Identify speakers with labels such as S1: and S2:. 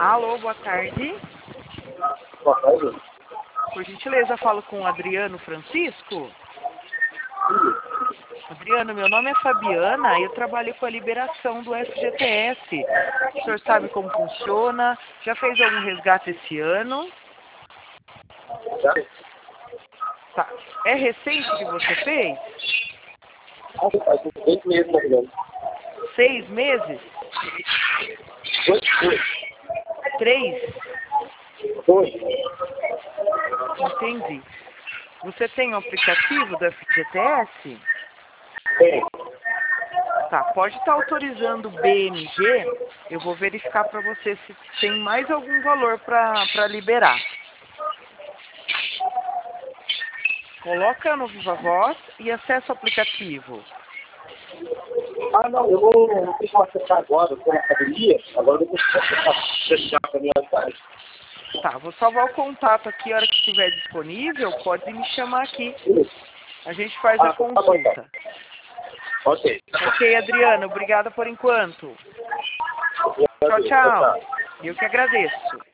S1: Alô, boa tarde.
S2: Boa tarde.
S1: Por gentileza, falo com o Adriano Francisco. Adriano, meu nome é Fabiana e eu trabalho com a liberação do FGTS. O senhor sabe como funciona? Já fez algum resgate esse ano?
S2: Já?
S1: Tá. É recente que você fez?
S2: Faz uns 20 meses, mais ou menos.
S1: 6 meses?
S2: Dois.
S1: 3?
S2: Dois.
S1: Entendi. Você tem o aplicativo do FGTS?
S2: Tem.
S1: Tá, pode estar autorizando o BMG. Eu vou verificar para você se tem mais algum valor para liberar. Coloca no Viva Voz e acessa o aplicativo.
S2: Ah, não, eu não sei como acessar agora, eu estou na academia, agora eu vou fechar para minha mensagem.
S1: Tá, vou salvar o contato aqui, a hora que estiver disponível, pode me chamar aqui. A gente faz a
S2: Tá bom, então.
S1: consulta.
S2: Ok.
S1: Ok, Adriano, obrigada por enquanto. Tchau, tchau. Eu que agradeço.